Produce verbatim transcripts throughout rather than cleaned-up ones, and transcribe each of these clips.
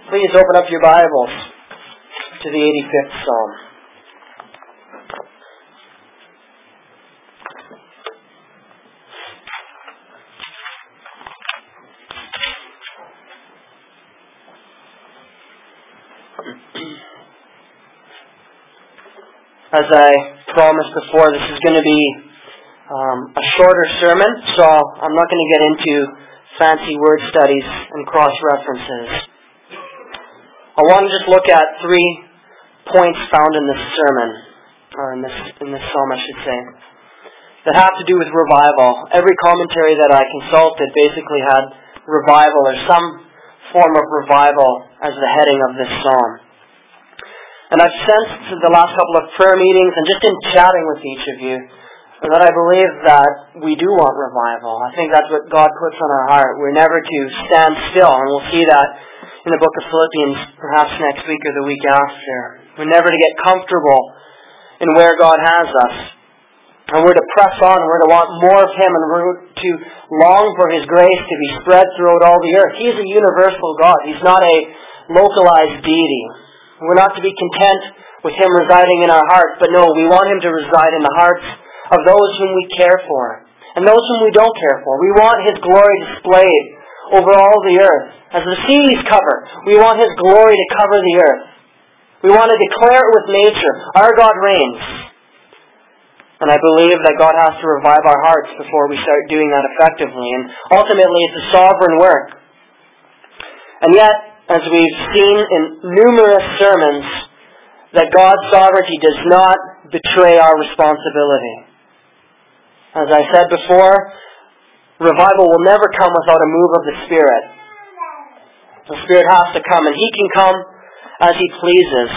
Please open up your Bibles to the eighty-fifth Psalm. As I promised before, this is going to be um, a shorter sermon, so I'm not going to get into fancy word studies and cross-references. I want to just look at three points found in this sermon, or in this in this psalm, I should say, that have to do with revival. Every commentary that I consulted basically had revival or some form of revival as the heading of this psalm. And I've sensed in the last couple of prayer meetings and just in chatting with each of you that I believe that we do want revival. I think that's what God puts on our heart. We're never to stand still, and we'll see that in the book of Philippians perhaps next week or the week after. We're never to get comfortable in where God has us. And we're to press on, and we're to want more of Him, and we're to long for His grace to be spread throughout all the earth. He is a universal God. He's not a localized deity. We're not to be content with Him residing in our hearts, but no, we want Him to reside in the hearts of those whom we care for, and those whom we don't care for. We want His glory displayed over all the earth. As the seas cover, we want His glory to cover the earth. We want to declare it with nature. Our God reigns. And I believe that God has to revive our hearts before we start doing that effectively. And ultimately, it's a sovereign work. And yet, as we've seen in numerous sermons, that God's sovereignty does not betray our responsibility. As I said before, revival will never come without a move of the Spirit. The Spirit has to come, and He can come as He pleases.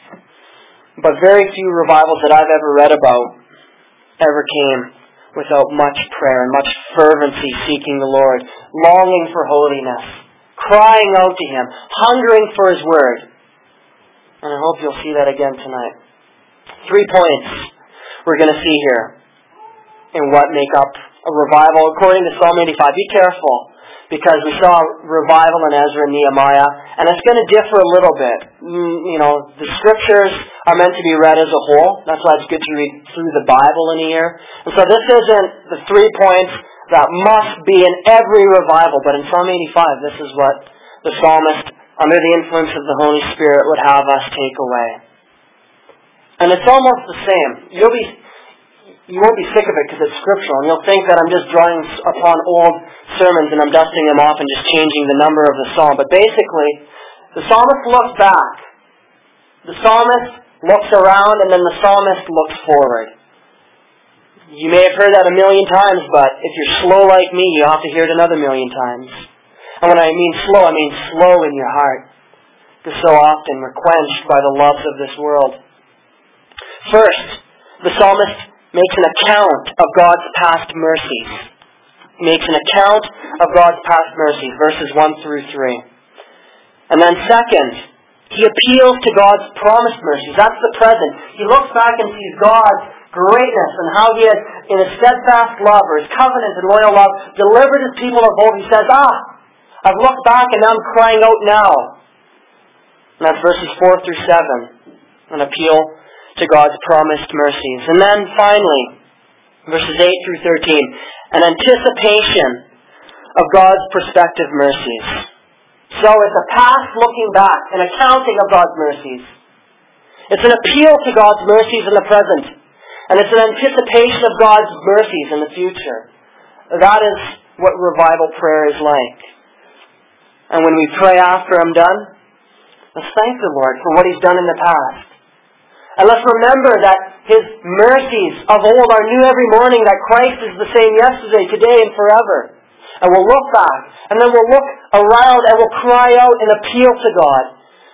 But very few revivals that I've ever read about ever came without much prayer and much fervency seeking the Lord, longing for holiness, crying out to Him, hungering for His Word. And I hope you'll see that again tonight. Three points we're going to see here in what make up a revival according to Psalm eighty-five. Be careful, because we saw revival in Ezra and Nehemiah, and it's going to differ a little bit. You know, the Scriptures are meant to be read as a whole. That's why it's good to read through the Bible in a year. And so this isn't the three points that must be in every revival, but in Psalm eighty-five, this is what the psalmist, under the influence of the Holy Spirit, would have us take away. And it's almost the same. You'll be, you won't be sick of it because it's scriptural, and you'll think that I'm just drawing upon old sermons and I'm dusting them off and just changing the number of the psalm. But basically, the psalmist looks back. The psalmist looks around, and then the psalmist looks forward. You may have heard that a million times, but if you're slow like me, you have to hear it another million times. And when I mean slow, I mean slow in your heart, because so often we're quenched by the loves of this world. First, the psalmist makes an account of God's past mercies. He makes an account of God's past mercies, verses one through three. And then second, he appeals to God's promised mercies. That's the present. He looks back and sees God's greatness and how He has, in His steadfast love, or His covenant and loyal love, delivered His people of old. He says, ah, I've looked back and now I'm crying out now. And that's verses four through seven. An appeal to God's promised mercies. And then finally, verses eight through thirteen, an anticipation of God's prospective mercies. So it's a past looking back, an accounting of God's mercies. It's an appeal to God's mercies in the present. And it's an anticipation of God's mercies in the future. That is what revival prayer is like. And when we pray after I'm done, let's thank the Lord for what He's done in the past. And let's remember that His mercies of old are new every morning, that Christ is the same yesterday, today, and forever. And we'll look back, and then we'll look around, and we'll cry out and appeal to God.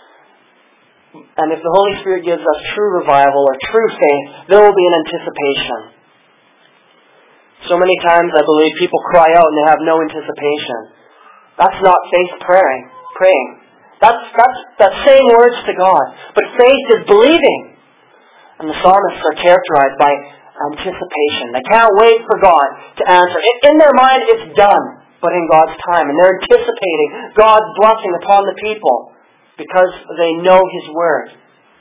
And if the Holy Spirit gives us true revival or true faith, there will be an anticipation. So many times I believe people cry out and they have no anticipation. That's not faith praying. Praying. That's that's that's saying words to God. But faith is believing. And the psalmists are characterized by anticipation. They can't wait for God to answer. In their mind, it's done, but in God's time. And they're anticipating God's blessing upon the people because they know His Word.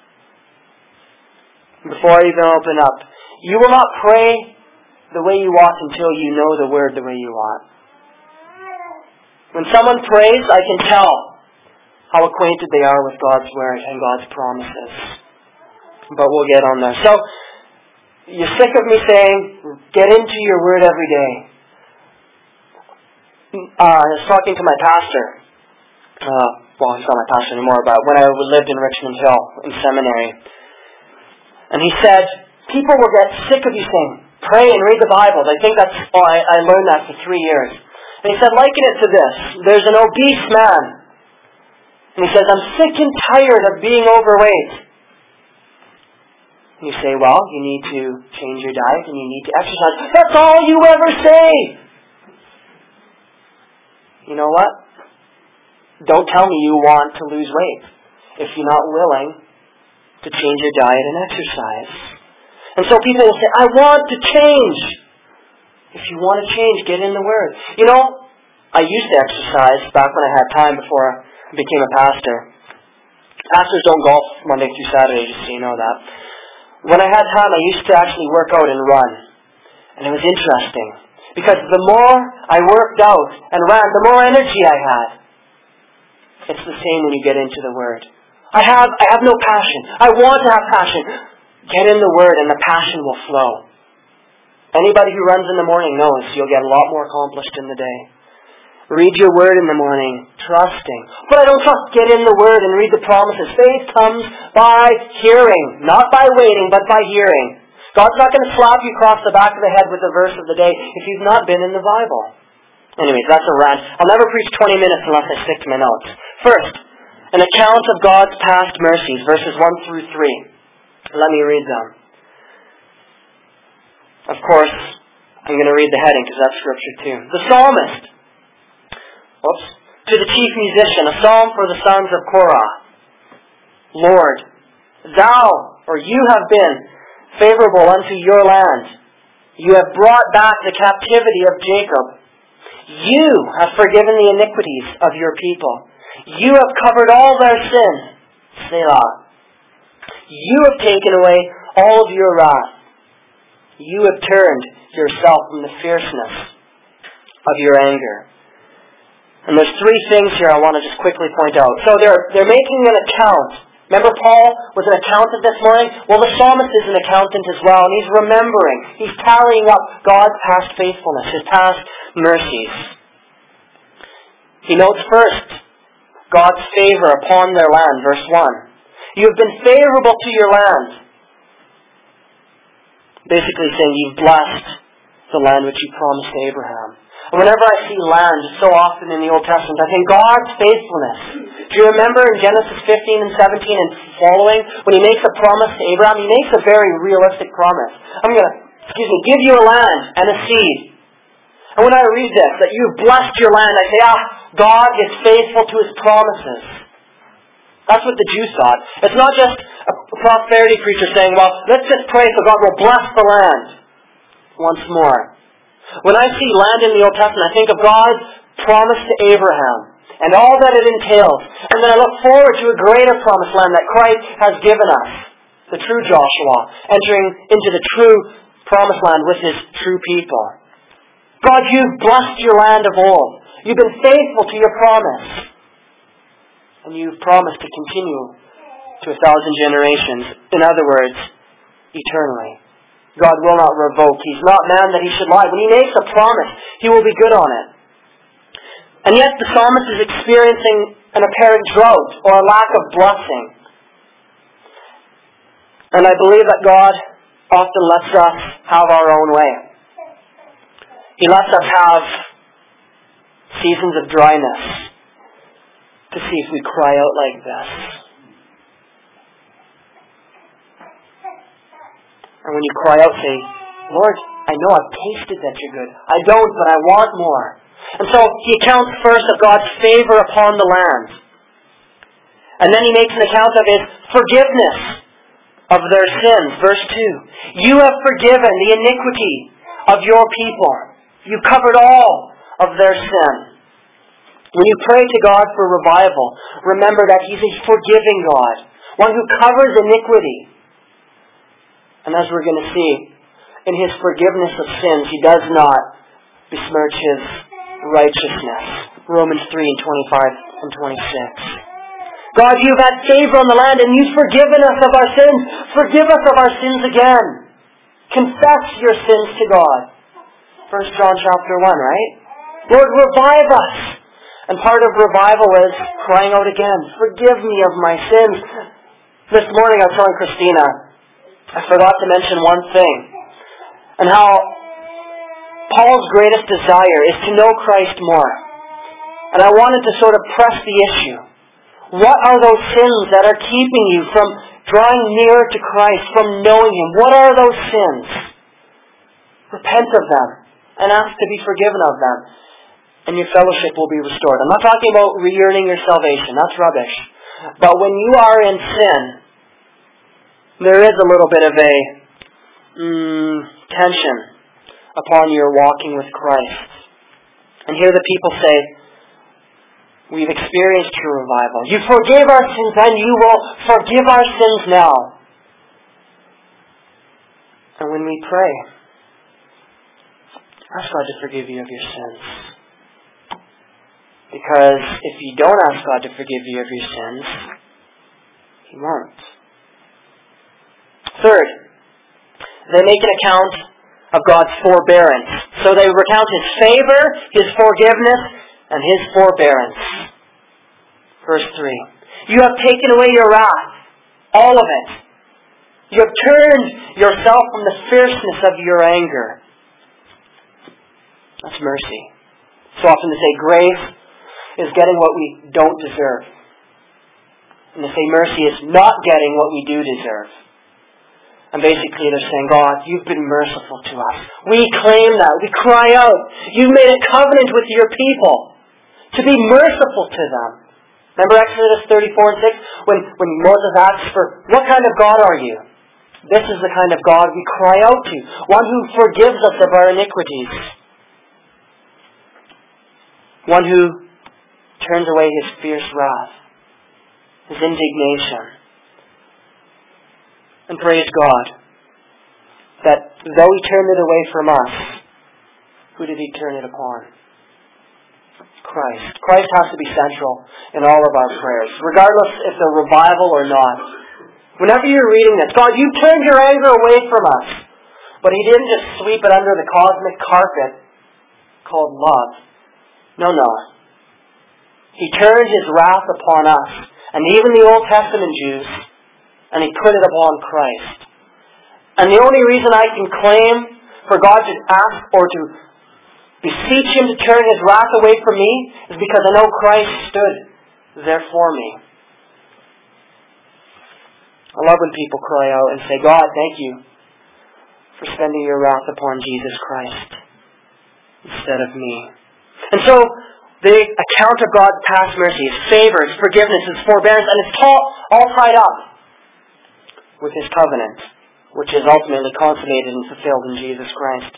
Before I even open up, you will not pray the way you ought until you know the Word the way you ought. When someone prays, I can tell how acquainted they are with God's Word and God's promises. But we'll get on there. So, you're sick of me saying, get into your Word every day. Uh, I was talking to my pastor. Uh, well, he's not my pastor anymore, but when I lived in Richmond Hill in seminary. And he said, people will get sick of you saying, pray and read the Bible. I think that's, oh, I, I learned that for three years. And he said, liken it to this. There's an obese man. And he says, I'm sick and tired of being overweight. And you say, well, you need to change your diet and you need to exercise. That's all you ever say. You know what? Don't tell me you want to lose weight if you're not willing to change your diet and exercise. And so people will say, I want to change. If you want to change, get in the Word. You know, I used to exercise back when I had time before I became a pastor. Pastors don't golf Monday through Saturday, just so you know that. When I had time, I used to actually work out and run. And it was interesting. Because the more I worked out and ran, the more energy I had. It's the same when you get into the Word. I have I have no passion. I want to have passion. Get in the Word and the passion will flow. Anybody who runs in the morning knows you'll get a lot more accomplished in the day. Read your Word in the morning, trusting. But I don't trust. Get in the Word and read the promises. Faith comes by hearing, not by waiting, but by hearing. God's not going to slap you across the back of the head with the verse of the day if you've not been in the Bible. Anyways, that's a rant. I'll never preach twenty minutes unless I stick to my notes. First, an account of God's past mercies, verses one through three. Let me read them. Of course, I'm going to read the heading because that's scripture too. The psalmist. Oops. To the chief musician, a psalm for the sons of Korah. Lord, thou, or you have been favorable unto your land. You have brought back the captivity of Jacob. You have forgiven the iniquities of your people. You have covered all their sin. Selah. You have taken away all of your wrath. You have turned yourself from the fierceness of your anger. And there's three things here I want to just quickly point out. So they're they're making an account. Remember Paul was an accountant this morning? Well, the psalmist is an accountant as well, and he's remembering. He's tallying up God's past faithfulness, His past mercies. He notes first God's favor upon their land, verse one. You have been favorable to your land. Basically saying you've blessed the land which you promised to Abraham. And whenever I see land, so often in the Old Testament, I think God's faithfulness. Do you remember in Genesis fifteen and seventeen and following, when He makes a promise to Abraham, He makes a very realistic promise. I'm going to, excuse me, give you a land and a seed. And when I read this, that you've blessed your land, I say, ah, God is faithful to His promises. That's what the Jews thought. It's not just a prosperity preacher saying, well, let's just pray so God will bless the land. Once more. When I see land in the Old Testament, I think of God's promise to Abraham and all that it entails. And then I look forward to a greater promised land that Christ has given us, the true Joshua, entering into the true promised land with His true people. God, you've blessed your land of old. You've been faithful to your promise. And you've promised to continue to a thousand generations. In other words, eternally. God will not revoke. He's not man that He should lie. When He makes a promise, He will be good on it. And yet the psalmist is experiencing an apparent drought or a lack of blessing. And I believe that God often lets us have our own way. He lets us have seasons of dryness to see if we cry out like this. And when you cry out, say, Lord, I know I've tasted that you're good. I don't, but I want more. And so He accounts first of God's favor upon the land. And then He makes an account of His forgiveness of their sins. Verse two. You have forgiven the iniquity of your people. You covered all of their sin. When you pray to God for revival, remember that He's a forgiving God, one who covers iniquity. And as we're going to see, in His forgiveness of sins, He does not besmirch His righteousness. Romans three and twenty-five and twenty-six. God, you've had favor on the land and you've forgiven us of our sins. Forgive us of our sins again. Confess your sins to God. First John chapter one, right? Lord, revive us. And part of revival is crying out again, forgive me of my sins. This morning I was telling Christina, I forgot to mention one thing. And how Paul's greatest desire is to know Christ more. And I wanted to sort of press the issue. What are those sins that are keeping you from drawing nearer to Christ, from knowing Him? What are those sins? Repent of them and ask to be forgiven of them. And your fellowship will be restored. I'm not talking about re-earning your salvation. That's rubbish. But when you are in sin, there is a little bit of a mm, tension upon your walking with Christ. And here the people say, we've experienced true revival. You forgave our sins and you will forgive our sins now. And when we pray, ask God to forgive you of your sins. Because if you don't ask God to forgive you of your sins, He won't. Third, they make an account of God's forbearance. So they recount His favor, His forgiveness, and His forbearance. Verse three. You have taken away your wrath, all of it. You have turned yourself from the fierceness of your anger. That's mercy. So often they say grace is getting what we don't deserve. And they say mercy is not getting what we do deserve. And basically they're saying, God, you've been merciful to us. We claim that. We cry out. You've made a covenant with your people to be merciful to them. Remember Exodus thirty-four and six? When, when Moses asks for, what kind of God are you? This is the kind of God we cry out to. One who forgives us of our iniquities. One who turns away His fierce wrath, His indignation. And praise God that though He turned it away from us, who did He turn it upon? Christ. Christ has to be central in all of our prayers, regardless if they're revival or not. Whenever you're reading this, God, you turned your anger away from us. But He didn't just sweep it under the cosmic carpet called love. No, no. He turned His wrath upon us, and even the Old Testament Jews, and He put it upon Christ. And the only reason I can claim for God to ask or to beseech Him to turn His wrath away from me is because I know Christ stood there for me. I love when people cry out and say, God, thank you for spending your wrath upon Jesus Christ instead of me. And so, the account of God's past mercy, His favor, His forgiveness, His forbearance, and it's all, all tied up with His covenant, which is ultimately consummated and fulfilled in Jesus Christ.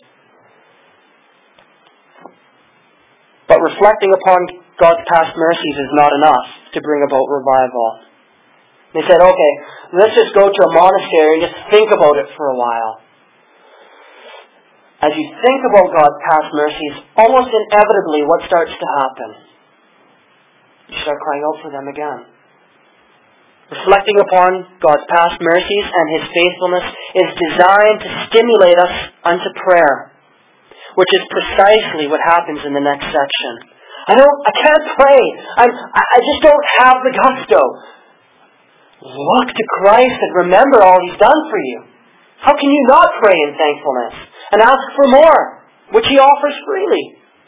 But reflecting upon God's past mercies is not enough to bring about revival. They said, okay, let's just go to a monastery and just think about it for a while. As you think about God's past mercies, almost inevitably what starts to happen? You start crying out for them again. Reflecting upon God's past mercies and His faithfulness is designed to stimulate us unto prayer, which is precisely what happens in the next section. I don't, I can't pray. I'm, I just don't have the gusto. Look to Christ and remember all He's done for you. How can you not pray in thankfulness and ask for more, which He offers freely?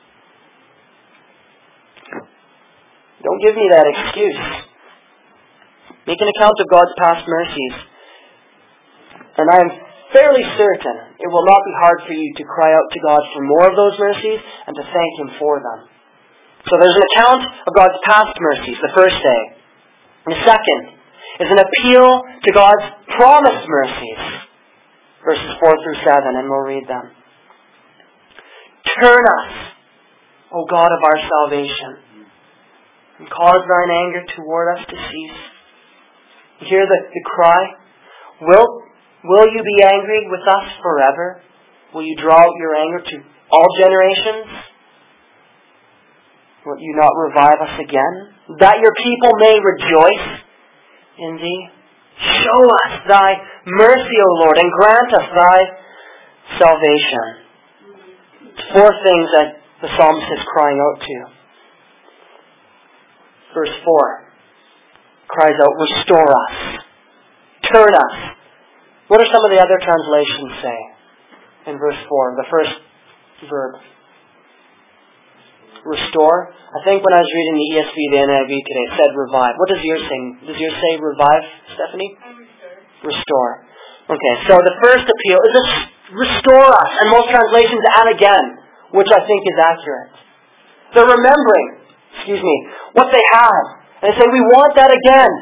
Don't give me that excuse. Make an account of God's past mercies. And I am fairly certain it will not be hard for you to cry out to God for more of those mercies and to thank Him for them. So there's an account of God's past mercies, the first day. And the second is an appeal to God's promised mercies. Verses four through seven, and we'll read them. Turn us, O God of our salvation. and cause thine anger toward us to cease. You hear the, the cry? Will, will you be angry with us forever? Will you draw out your anger to all generations? Will you not revive us again? That your people may rejoice in thee. Show us thy mercy, O Lord, and grant us thy salvation. Four things that the psalmist is crying out to. Verse four cries out, restore us. Turn us. What do some of the other translations say in verse four? The first verb. Restore. I think when I was reading the E S V, the N I V today, it said revive. What does yours say? Does yours say revive, Stephanie? Restore. Okay, so the first appeal is to restore us. And most translations add again, which I think is accurate. They're remembering, excuse me, what they have. And they say, we want that again.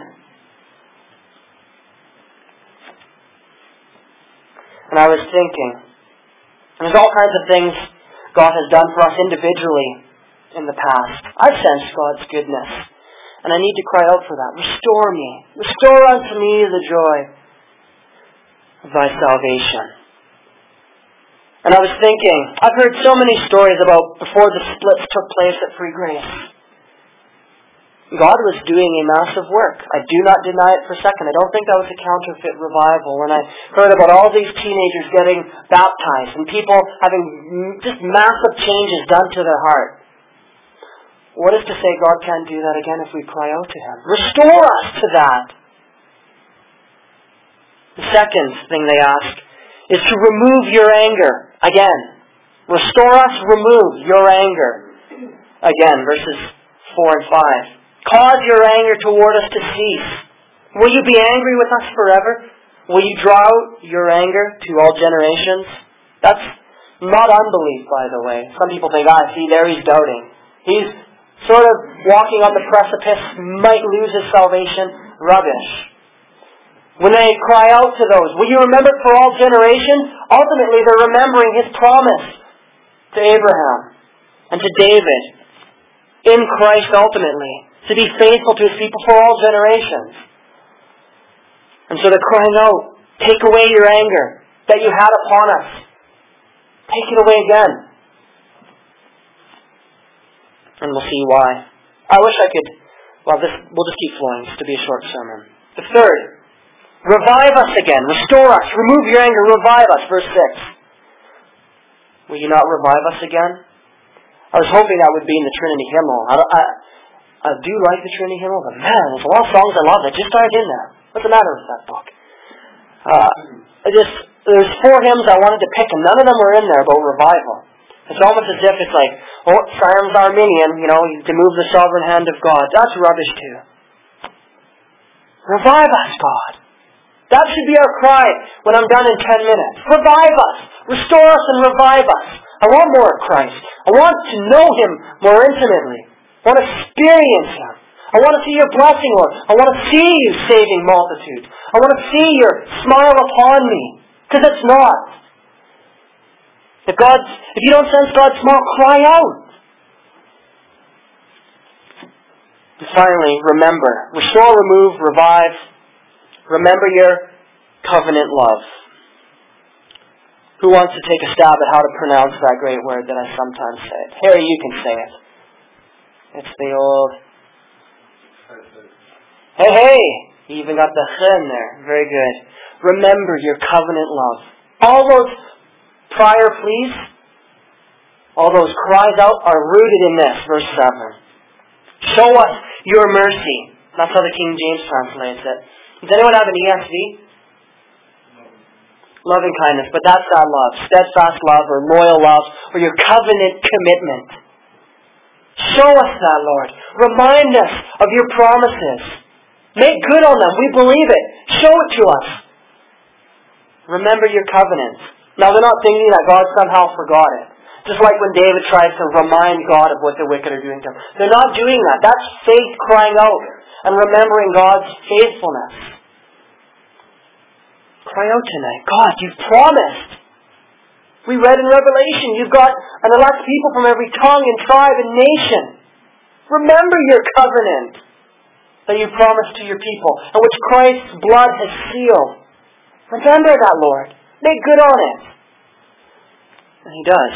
And I was thinking, there's all kinds of things God has done for us individually in the past. I've sensed God's goodness. And I need to cry out for that. Restore me. Restore unto me the joy of thy salvation. And I was thinking, I've heard so many stories about before the splits took place at Free Grace. God was doing a massive work. I do not deny it for a second. I don't think that was a counterfeit revival. When I heard about all these teenagers getting baptized and people having just massive changes done to their heart. What is to say God can't do that again if we cry out to Him? Restore us to that. The second thing they ask is to remove your anger. Again. Restore us, remove your anger. Again, verses four and five. Cause your anger toward us to cease. Will you be angry with us forever? Will you draw out your anger to all generations? That's not unbelief, by the way. Some people think, ah, see, there he's doubting. He's sort of walking on the precipice, might lose his salvation. Rubbish. When they cry out to those, will you remember for all generations? Ultimately, they're remembering His promise to Abraham and to David in Christ ultimately, to be faithful to His people for all generations. And so they're crying out, take away your anger that you had upon us. Take it away again. And we'll see why. I wish I could, well, this we'll just keep flowing. This to be a short sermon. The third, revive us again. Restore us. Remove your anger. Revive us. Verse six. Will you not revive us again? I was hoping that would be in the Trinity hymnal. I, I, I do like the Trinity hymnal, but man, there's a lot of songs I love that just aren't in there. What's the matter with that book? Uh, I just there's four hymns I wanted to pick, and none of them were in there about revival. It's almost as if it's like, oh, Simon's Arminian, you know, to move the sovereign hand of God. That's rubbish too. Revive us, God. That should be our cry when I'm done in ten minutes. Revive us. Restore us and revive us. I want more of Christ. I want to know Him more intimately. I want to experience Him. I want to see your blessing, Lord. I want to see you saving multitudes. I want to see your smile upon me. Because it's not. If God's, if you don't sense God's smile, cry out. And finally, remember. Restore, remove, revive. Remember your covenant love. Who wants to take a stab at how to pronounce that great word that I sometimes say? Harry, you can say it. It's the old... Hey, hey! You even got the ch in there. Very good. Remember your covenant love. All those prior pleas, all those cries out are rooted in this, verse seven. Show us your mercy. That's how the King James translates it. Does anyone have an E S V? Loving kindness, but that's that love. Steadfast love or loyal love or your covenant commitment. Show us that, Lord. Remind us of your promises. Make good on them. We believe it. Show it to us. Remember your covenants. Now they're not thinking that God somehow forgot it. Just like when David tries to remind God of what the wicked are doing to him. They're not doing that. That's faith crying out and remembering God's faithfulness. Cry out tonight. God, you've promised. We read in Revelation, you've got an elect people from every tongue and tribe and nation. Remember your covenant that you promised to your people, and which Christ's blood has sealed. Remember that, Lord. Make good on it. And He does.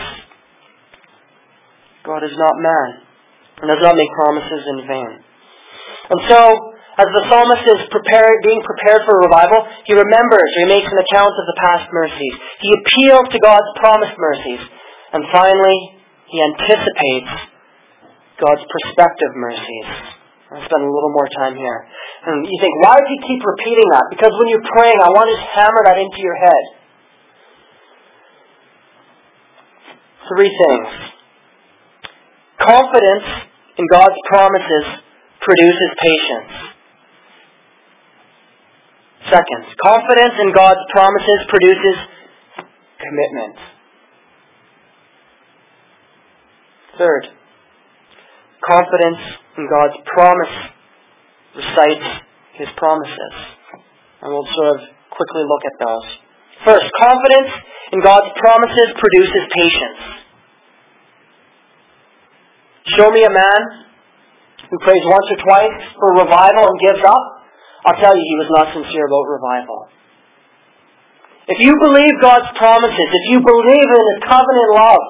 God is not man, and does not make promises in vain. And so, as the psalmist is prepared, being prepared for revival, he remembers, or he makes an account of the past mercies. He appeals to God's promised mercies. And finally, he anticipates God's prospective mercies. I'll spend a little more time here. And you think, why does he keep repeating that? Because when you're praying, I want to just hammer that into your head. Three things. Confidence in God's promises produces patience. Second, confidence in God's promises produces commitment. Third, confidence in God's promise recites His promises. And we'll sort of quickly look at those. First, confidence in God's promises produces patience. Show me a man who prays once or twice for revival and gives up. I'll tell you, he was not sincere about revival. If you believe God's promises, if you believe in His covenant love,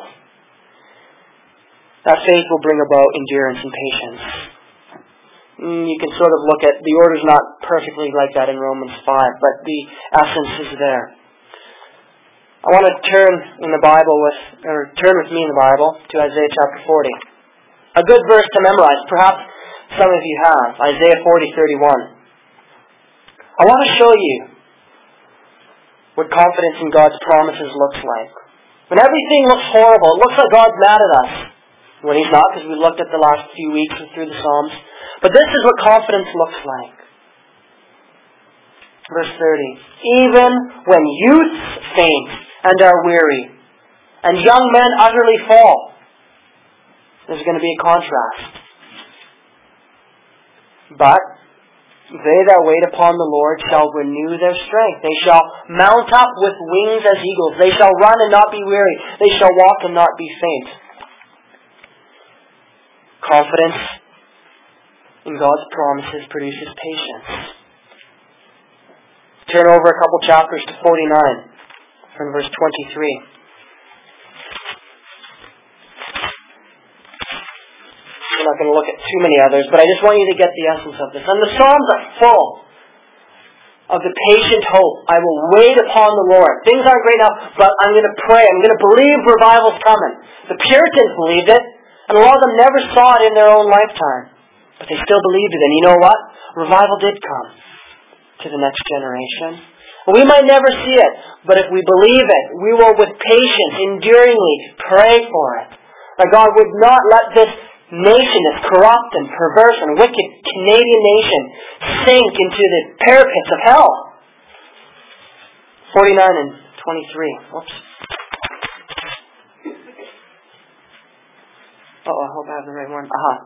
that faith will bring about endurance and patience. You can sort of look at, the order's not perfectly like that in Romans five, but the essence is there. I want to turn in the Bible with, or turn with me in the Bible to Isaiah chapter forty. A good verse to memorize. Perhaps some of you have. Isaiah forty thirty-one. I want to show you what confidence in God's promises looks like. When everything looks horrible, it looks like God's mad at us. When He's not, because we looked at the last few weeks through the Psalms. But this is what confidence looks like. Verse thirty. Even when youths faint and are weary, and young men utterly fall. There's going to be a contrast. But they that wait upon the Lord shall renew their strength. They shall mount up with wings as eagles. They shall run and not be weary. They shall walk and not be faint. Confidence in God's promises produces patience. Turn over a couple chapters to forty-nine, from verse twenty-three. I'm not going to look at too many others, but I just want you to get the essence of this. And the Psalms are full of the patient hope. I will wait upon the Lord. Things aren't great now, but I'm going to pray. I'm going to believe revival's coming. The Puritans believed it, and a lot of them never saw it in their own lifetime. But they still believed it. And you know what? Revival did come to the next generation. We might never see it, but if we believe it, we will with patience, enduringly pray for it. That God would not let this nation, this corrupt and perverse and wicked Canadian nation, sink into the parapets of hell. forty-nine and twenty-three. Whoops. Oh, I hope I have the right one. Aha.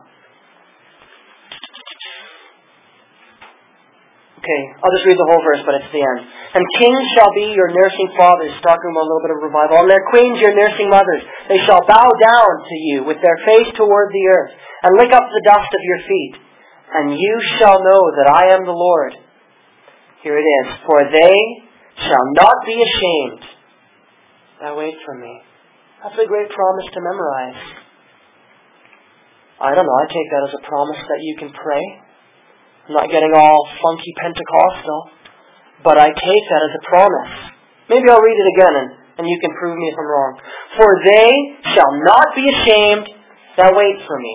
Okay, I'll just read the whole verse, but it's the end. And kings shall be your nursing fathers, talking about a little bit of revival, and their queens your nursing mothers. They shall bow down to you with their face toward the earth, and lick up the dust of your feet. And you shall know that I am the Lord. Here it is. For they shall not be ashamed that wait for me. That's a great promise to memorize. I don't know, I take that as a promise that you can pray. I'm not getting all funky Pentecostal, but I take that as a promise. Maybe I'll read it again and, and you can prove me if I'm wrong. For they shall not be ashamed that wait for me.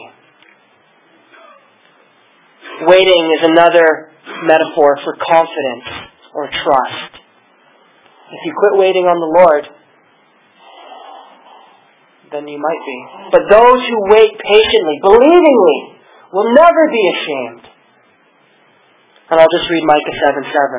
Waiting is another metaphor for confidence or trust. If you quit waiting on the Lord, then you might be. But those who wait patiently, believingly, will never be ashamed. And I'll just read Micah seven seven.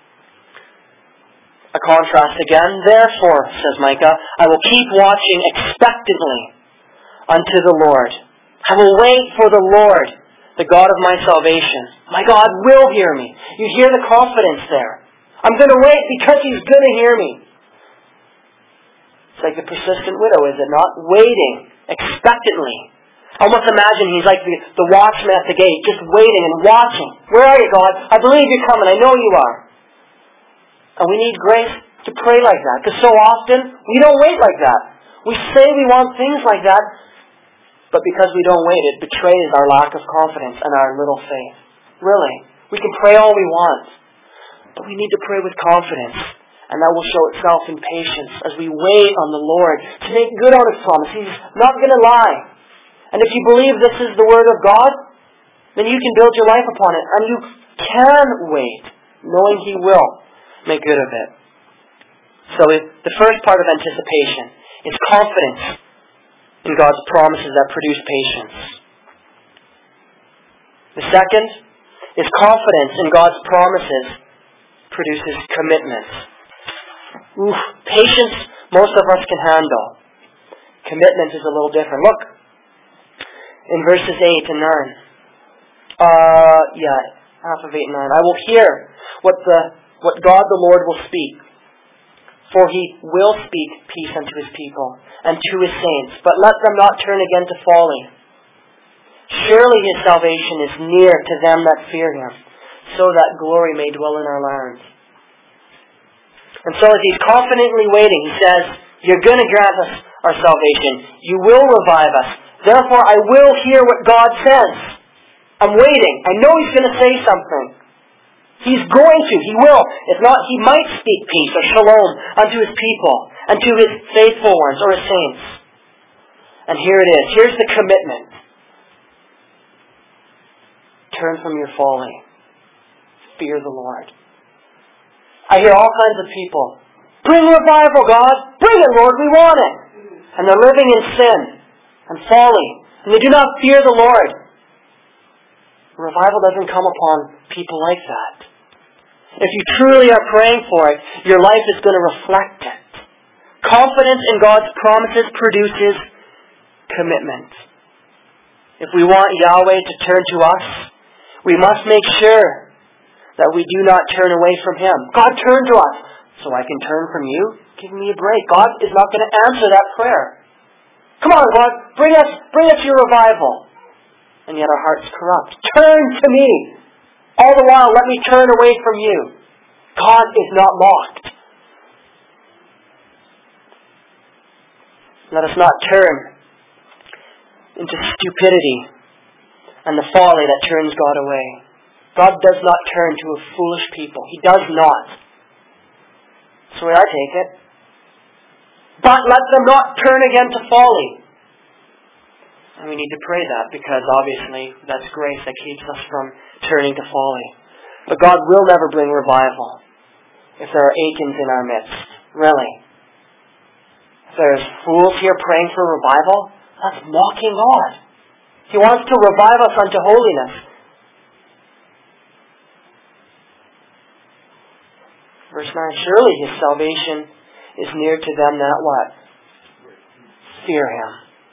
A contrast again. Therefore, says Micah, I will keep watching expectantly unto the Lord. I will wait for the Lord, the God of my salvation. My God will hear me. You hear the confidence there. I'm going to wait because He's going to hear me. It's like the persistent widow, is it not? Waiting expectantly. Almost imagine he's like the, the watchman at the gate, just waiting and watching. Where are you, God? I believe you're coming. I know you are. And we need grace to pray like that. Because so often, we don't wait like that. We say we want things like that, but because we don't wait, it betrays our lack of confidence and our little faith. Really. We can pray all we want, but we need to pray with confidence. And that will show itself in patience as we wait on the Lord to make good on His promise. He's not going to lie. And if you believe this is the Word of God, then you can build your life upon it. And you can wait, knowing He will make good of it. So the first part of anticipation is confidence in God's promises that produce patience. The second is confidence in God's promises produces commitment. Ooh, patience most of us can handle. Commitment is a little different. Look, in verses eight and nine. Uh, yeah, half of eight and nine. I will hear what the what God the Lord will speak. For He will speak peace unto His people and to His saints. But let them not turn again to folly. Surely His salvation is near to them that fear Him, so that glory may dwell in our land. And so as He's confidently waiting, He says, you're going to grant us our salvation. You will revive us. Therefore, I will hear what God says. I'm waiting. I know He's going to say something. He's going to. He will. If not, He might speak peace or shalom unto His people and to His faithful ones or His saints. And here it is. Here's the commitment. Turn from your folly. Fear the Lord. I hear all kinds of people. Bring revival, God. Bring it, Lord. We want it. And they're living in sin and folly, and they do not fear the Lord. Revival doesn't come upon people like that. If you truly are praying for it, your life is going to reflect it. Confidence in God's promises produces commitment. If we want Yahweh to turn to us, we must make sure that we do not turn away from Him. God, turn to us, so I can turn from you. Give me a break. God is not going to answer that prayer. Come on, God, bring us, bring us your revival. And yet our heart's corrupt. Turn to me. All the while, let me turn away from you. God is not mocked. Let us not turn into stupidity and the folly that turns God away. God does not turn to a foolish people. He does not. That's the way I take it. But let them not turn again to folly. And we need to pray that because obviously that's grace that keeps us from turning to folly. But God will never bring revival if there are Achans in our midst. Really. If there's fools here praying for revival, that's mocking God. He wants to revive us unto holiness. Verse nine, surely His salvation is near to them that what? Fear Him.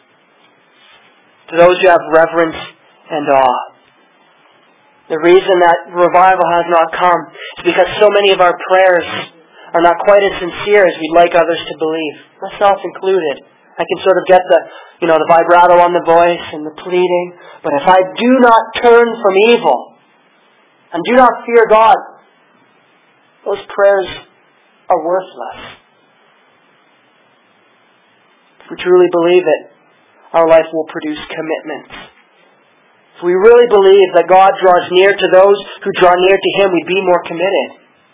To those who have reverence and awe. The reason that revival has not come is because so many of our prayers are not quite as sincere as we'd like others to believe. Myself included. I can sort of get the, you know, the vibrato on the voice and the pleading. But if I do not turn from evil and do not fear God, those prayers are worthless. If we truly believe it, our life will produce commitment. If we really believe that God draws near to those who draw near to Him, we'd be more committed.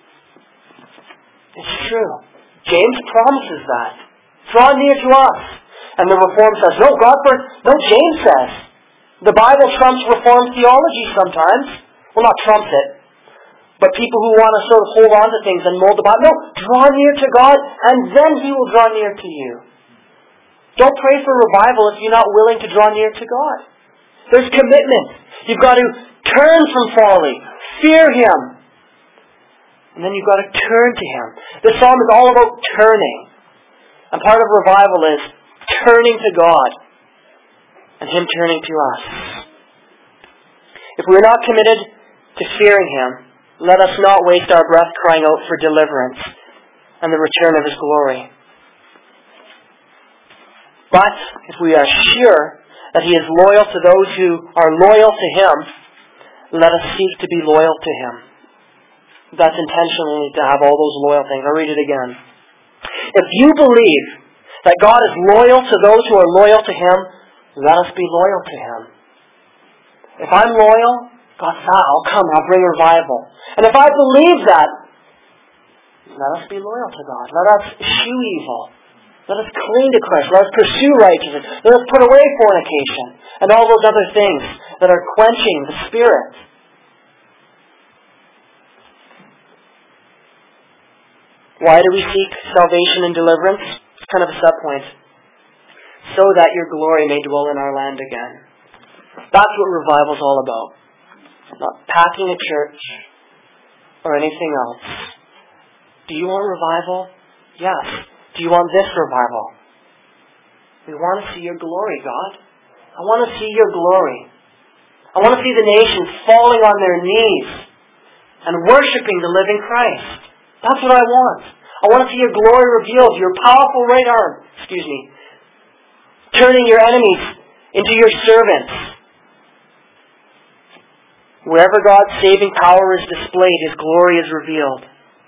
It's true. James promises that. Draw near to us. And the Reform says, no, God first. No, James says. The Bible trumps Reformed theology sometimes. Well, not trumps it. But people who want to sort of hold on to things and mold the Bible. No, draw near to God and then He will draw near to you. Don't pray for revival if you're not willing to draw near to God. There's commitment. You've got to turn from folly. Fear Him. And then you've got to turn to Him. This psalm is all about turning. And part of revival is turning to God and Him turning to us. If we're not committed to fearing Him, let us not waste our breath crying out for deliverance and the return of His glory. But if we are sure that He is loyal to those who are loyal to Him, let us seek to be loyal to Him. That's intentionally to have all those loyal things. I'll read it again. If you believe that God is loyal to those who are loyal to Him, let us be loyal to Him. If I'm loyal, God says, I'll come, I'll bring revival. And if I believe that, let us be loyal to God. Let us eschew evil. Let us cling to Christ. Let us pursue righteousness. Let us put away fornication and all those other things that are quenching the Spirit. Why do we seek salvation and deliverance? It's kind of a sub point. So that your glory may dwell in our land again. That's what revival is all about. Not packing a church or anything else. Do you want revival? Yes. Do you want this revival? We want to see your glory, God. I want to see your glory. I want to see the nations falling on their knees and worshiping the living Christ. That's what I want. I want to see your glory revealed, your powerful right arm, excuse me, turning your enemies into your servants. Wherever God's saving power is displayed, His glory is revealed.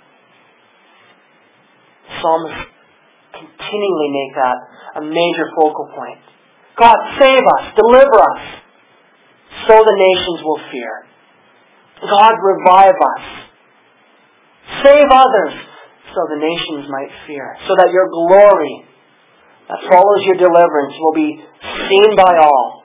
Psalmists continually make that a major focal point. God, save us, deliver us, so the nations will fear. God, revive us. Save others, so the nations might fear. So that your glory that follows your deliverance will be seen by all.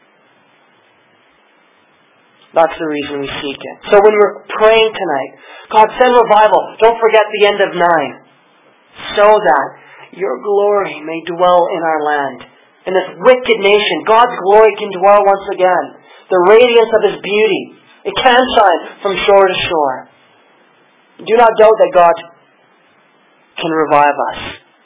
That's the reason we seek it. So when we're praying tonight, God, send revival. Don't forget the end of nine. So that your glory may dwell in our land. In this wicked nation, God's glory can dwell once again. The radiance of His beauty, it can shine from shore to shore. Do not doubt that God can revive us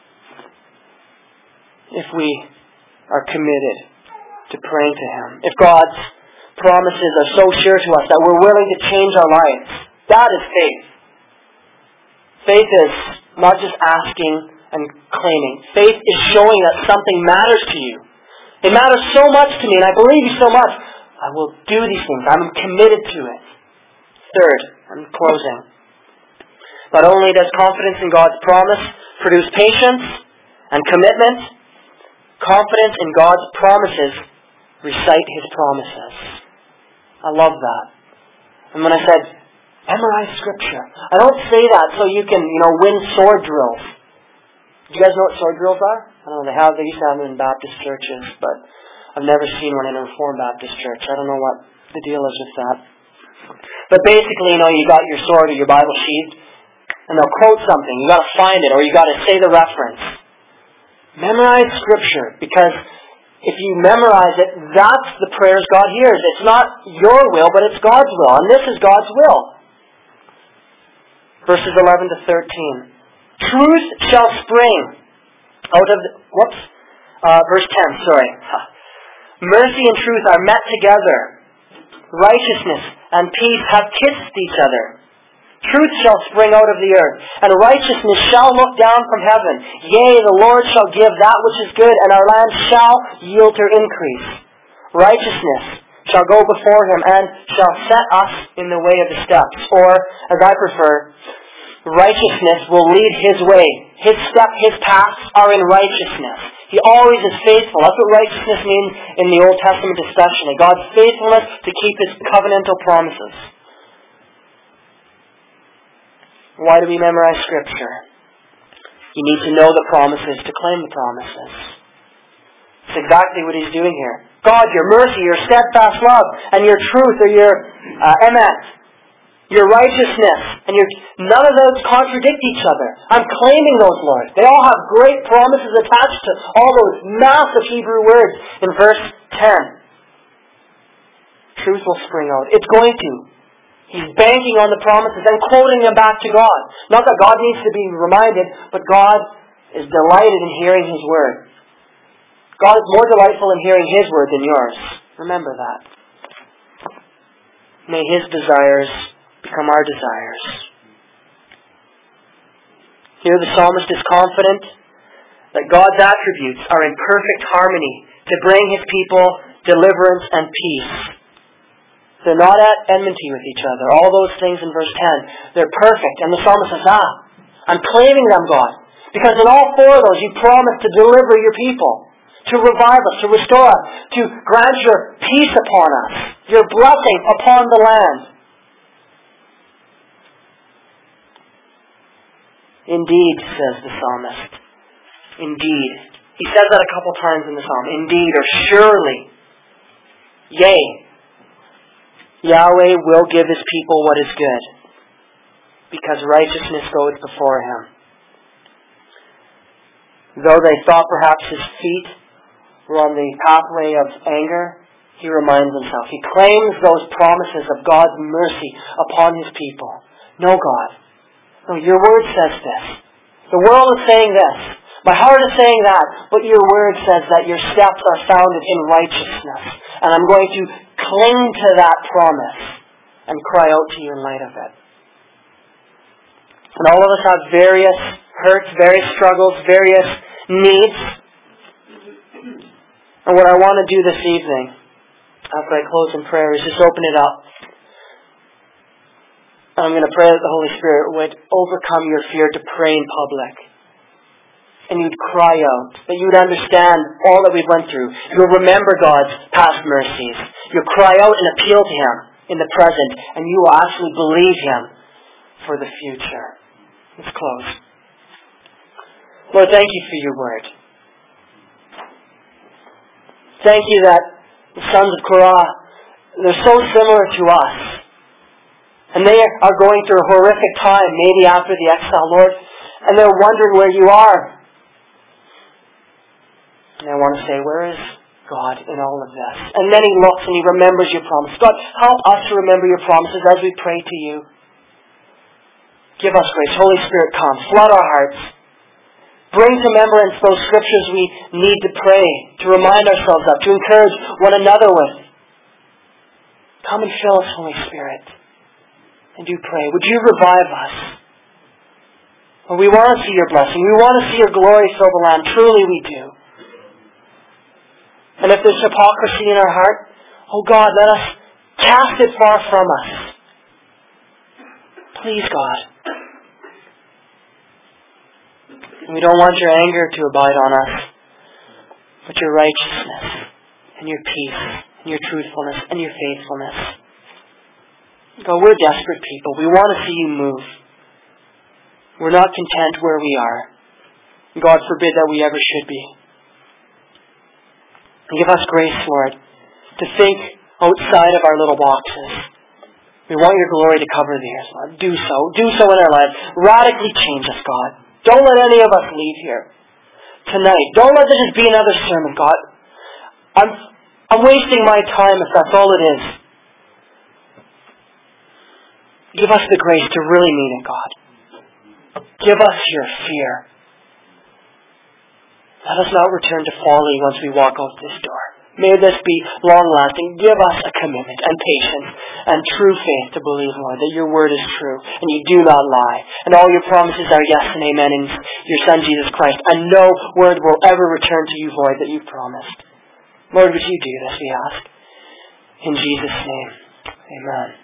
if we are committed to praying to Him. If God's promises are so sure to us that we're willing to change our lives, that is faith. Faith is not just asking and claiming. Faith is showing that something matters to you. It matters so much to me, and I believe you so much. I will do these things. I'm committed to it. Third, I'm closing. Not only does confidence in God's promise produce patience and commitment, confidence in God's promises recite His promises. I love that. And when I said, memorize Scripture, I don't say that so you can, you know, win sword drills. Do you guys know what sword drills are? I don't know, they have, they used to have them in Baptist churches, but I've never seen one in a Reformed Baptist church. I don't know what the deal is with that. But basically, you know, you got your sword or your Bible sheathed, and they'll quote something. You got to find it, or you got to say the reference. Memorize Scripture, because if you memorize it, that's the prayers God hears. It's not your will, but it's God's will, and this is God's will. Verses eleven to thirteen. Truth shall spring out of the, whoops, uh, verse ten, sorry. Mercy and truth are met together. Righteousness and peace have kissed each other. Truth shall spring out of the earth, and righteousness shall look down from heaven. Yea, the Lord shall give that which is good, and our land shall yield her increase. Righteousness shall go before Him, and shall set us in the way of the steps. Or, as I prefer, righteousness will lead His way. His step, His paths are in righteousness. He always is faithful. That's what righteousness means in the Old Testament especially. God's faithfulness to keep His covenantal promises. Why do we memorize Scripture? You need to know the promises to claim the promises. It's exactly what He's doing here. God, your mercy, your steadfast love, and your truth, or your uh, emet, your righteousness, and your none of those contradict each other. I'm claiming those, Lord. They all have great promises attached to all those massive Hebrew words in verse ten. Truth will spring out. It's going to. He's banking on the promises and quoting them back to God. Not that God needs to be reminded, but God is delighted in hearing His word. God is more delightful in hearing His word than yours. Remember that. May His desires become our desires. Here the psalmist is confident that God's attributes are in perfect harmony to bring His people deliverance and peace. They're not at enmity with each other. All those things in verse ten, they're perfect. And the psalmist says, ah, I'm claiming them, God. Because in all four of those, you promised to deliver your people, to revive us, to restore us, to grant your peace upon us, your blessing upon the land. Indeed, says the psalmist. Indeed. He says that a couple times in the psalm. Indeed, or surely. Yea. Yahweh will give His people what is good, because righteousness goes before Him. Though they thought perhaps His feet were on the pathway of anger, He reminds Himself. He claims those promises of God's mercy upon His people. No, God. No, your word says this. The world is saying this. My heart is saying that. But your word says that your steps are founded in righteousness. And I'm going to cling to that promise and cry out to you in light of it. And all of us have various hurts, various struggles, various needs. And what I want to do this evening, after I close in prayer, is just open it up. I'm going to pray that the Holy Spirit would overcome your fear to pray in public. And you'd cry out, that you'd understand all that we've went through. You'll remember God's past mercies. You'll cry out and appeal to Him in the present, and you will actually believe Him for the future. Let's close. Lord, thank you for your word. Thank you that the sons of Korah, they're so similar to us. And they are going through a horrific time, maybe after the exile, Lord, and they're wondering where you are. And I want to say, where is God in all of this? And then He looks and He remembers your promise. God, help us to remember your promises as we pray to you. Give us grace. Holy Spirit, come. Flood our hearts. Bring to remembrance those scriptures we need to pray, to remind ourselves of, to encourage one another with. Come and fill us, Holy Spirit. And do pray. Would you revive us? Well, we want to see your blessing. We want to see your glory fill the land. Truly we do. And if there's hypocrisy in our heart, oh God, let us cast it far from us. Please, God. And we don't want your anger to abide on us, but your righteousness and your peace and your truthfulness and your faithfulness. God, we're desperate people. We want to see you move. We're not content where we are. God forbid that we ever should be. And give us grace, Lord, to think outside of our little boxes. We want your glory to cover these, Lord. Do so. Do so in our lives. Radically change us, God. Don't let any of us leave here tonight. Don't let this just be another sermon, God. I'm, I'm wasting my time if that's all it is. Give us the grace to really mean it, God. Give us your fear. Let us not return to folly once we walk out this door. May this be long-lasting. Give us a commitment and patience and true faith to believe, Lord, that your word is true and you do not lie. And all your promises are yes and amen in your Son, Jesus Christ. And no word will ever return to you void that you promised. Lord, would you do this, we ask. In Jesus' name, amen.